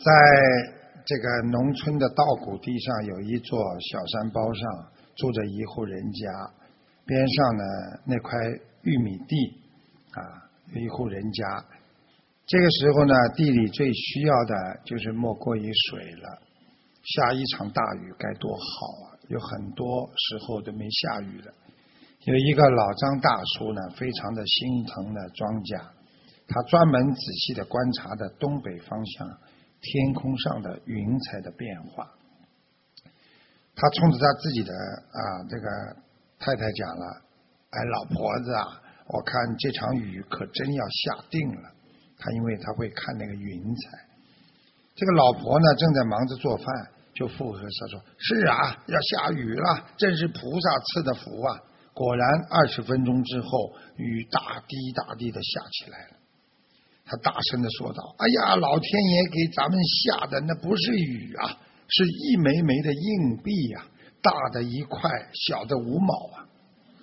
在这个农村的稻谷地上有一座小山包上住着一户人家，边上呢那块玉米地有一户人家。这个时候呢，地里最需要的就是莫过于水了。下一场大雨该多好啊！有很多时候都没下雨了。有一个老张大叔呢，非常的心疼的庄稼，他专门仔细的观察的东北方向天空上的云彩的变化。他冲着他自己的这个太太讲了：“哎，老婆子啊，我看这场雨可真要下定了。”他因为他会看那个云彩。这个老婆呢正在忙着做饭，就附和他说：“是啊，要下雨了，真是菩萨赐的福啊！”果然20分钟之后，雨大滴大滴的下起来了。他大声的说道：“哎呀，老天爷给咱们下的那不是雨啊，是一枚枚的硬币啊，大的1块，小的5毛啊！”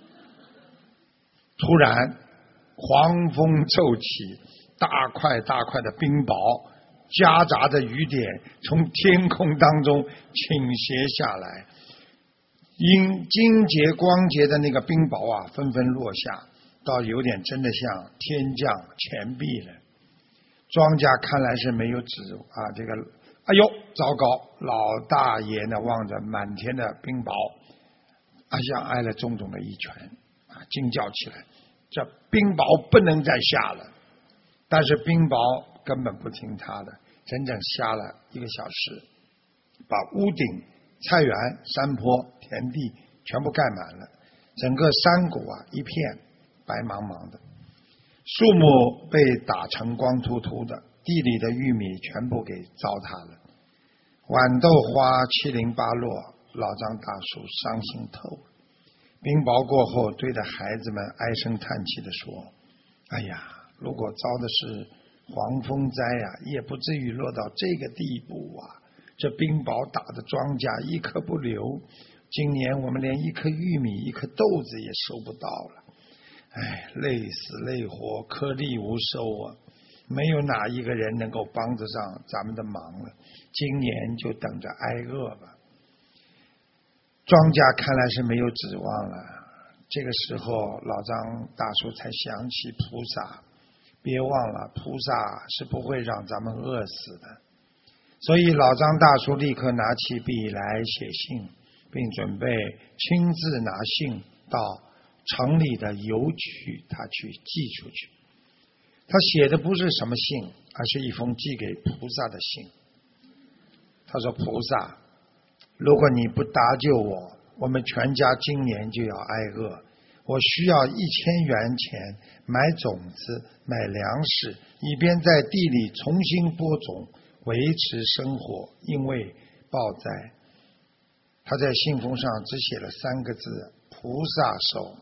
突然狂风骤起，大块大块的冰雹夹杂着雨点从天空当中倾斜下来，晶洁光洁的那个冰雹纷纷落下，倒有点真的像天降钱币了。庄稼看来是没有指这个，哎呦，糟糕！老大爷呢望着满天的冰雹，像挨了重重的一拳，惊叫起来：“这冰雹不能再下了！”但是冰雹根本不听他的，整整下了1个小时，把屋顶、菜园、山坡、田地全部盖满了，整个山谷一片白茫茫的，树木被打成光秃秃的，地里的玉米全部给糟蹋了，豌豆花七零八落，老张大叔伤心透了。冰雹过后，对着孩子们唉声叹气地说：“哎呀，如果遭的是黄风灾也不至于落到这个地步啊！这冰雹打的庄稼一颗不留，今年我们连1颗玉米、1颗豆子也收不到了。哎，累死累活，颗粒无收啊！没有哪一个人能够帮得上咱们的忙了。今年就等着挨饿吧。”庄稼看来是没有指望了。这个时候，老张大叔才想起菩萨，别忘了菩萨是不会让咱们饿死的。所以老张大叔立刻拿起笔来写信，并准备亲自拿信到城里的邮局他去寄出去。他写的不是什么信，而是一封寄给菩萨的信。他说：“菩萨，如果你不搭救我，我们全家今年就要挨饿。我需要1000元钱买种子、买粮食，以便在地里重新播种，维持生活。因为暴灾。”他在信封上只写了3个字：“菩萨手。”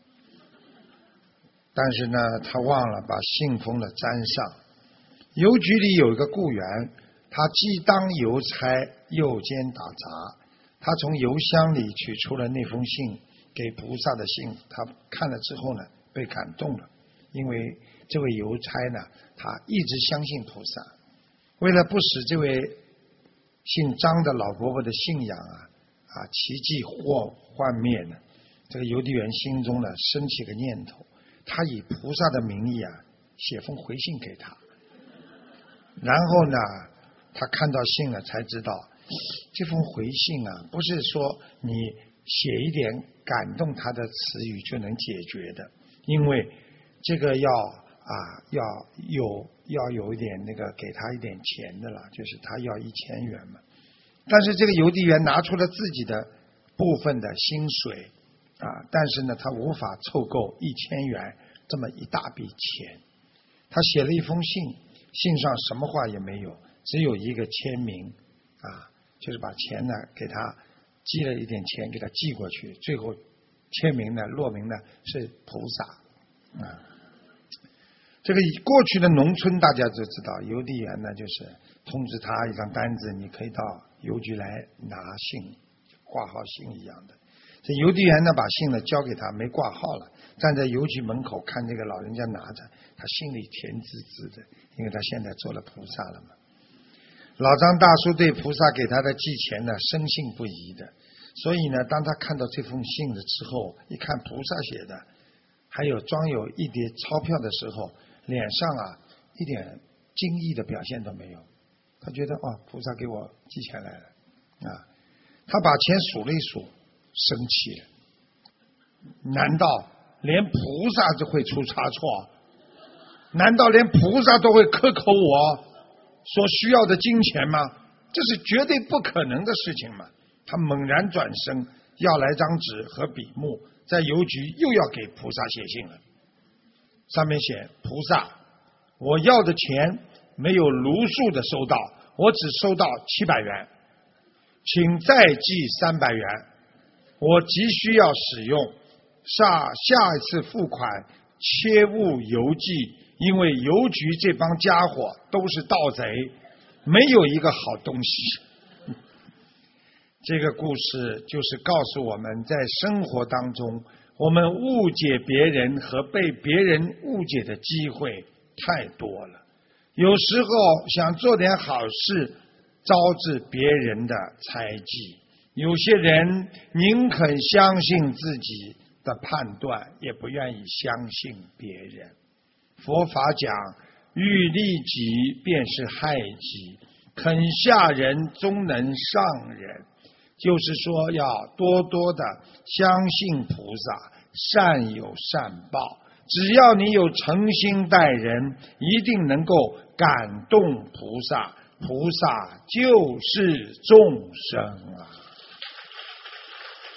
但是呢，他忘了把信封的粘上。邮局里有一个雇员，他既当邮差又兼打杂。他从邮箱里取出了那封信，给菩萨的信。他看了之后呢，被感动了，因为这位邮差呢，他一直相信菩萨。为了不使这位姓张的老伯伯的信仰奇迹或幻灭呢，这个邮递员心中呢升起个念头，他以菩萨的名义写封回信给他。然后呢，他看到信了才知道，这封回信不是说你写一点感动他的词语就能解决的，因为这个要有一点那个给他一点钱的了，就是他要1000元嘛。但是这个邮递员拿出了自己的部分的薪水但是呢，他无法凑够1000元这么一大笔钱。他写了一封信，信上什么话也没有，只有一个签名就是把钱呢给他寄了一点钱给他寄过去，最后签名呢落名呢是菩萨这个过去的农村大家就知道，邮递员呢就是通知他一张单子，你可以到邮局来拿信，挂号信一样的。这邮递员呢把信呢交给他，没挂号了，站在邮局门口看这个老人家拿着，他心里甜滋滋的，因为他现在做了菩萨了嘛。 老张大叔对菩萨给他的寄钱呢深信不疑的，所以呢，当他看到这封信的之后，一看菩萨写的，还有装有一叠钞票的时候，脸上啊一点惊异的表现都没有。他觉得菩萨给我寄钱来了啊！他把钱数了一数，生气了。难道连菩萨都会出差错？难道连菩萨都会克扣我所需要的金钱吗？这是绝对不可能的事情嘛！他猛然转身，要来张纸和笔墨，在邮局又要给菩萨写信了。上面写：菩萨，我要的钱没有如数的收到，我只收到700元，请再寄300元，我急需要使用，下一次付款切勿邮寄，因为邮局这帮家伙都是盗贼，没有一个好东西。这个故事就是告诉我们，在生活当中，我们误解别人和被别人误解的机会太多了。有时候想做点好事，招致别人的猜忌。有些人宁肯相信自己的判断，也不愿意相信别人。佛法讲，欲利己便是害己，肯下人终能上人。就是说要多多的相信菩萨，善有善报。只要你有诚心待人，一定能够感动菩萨，菩萨就是众生啊。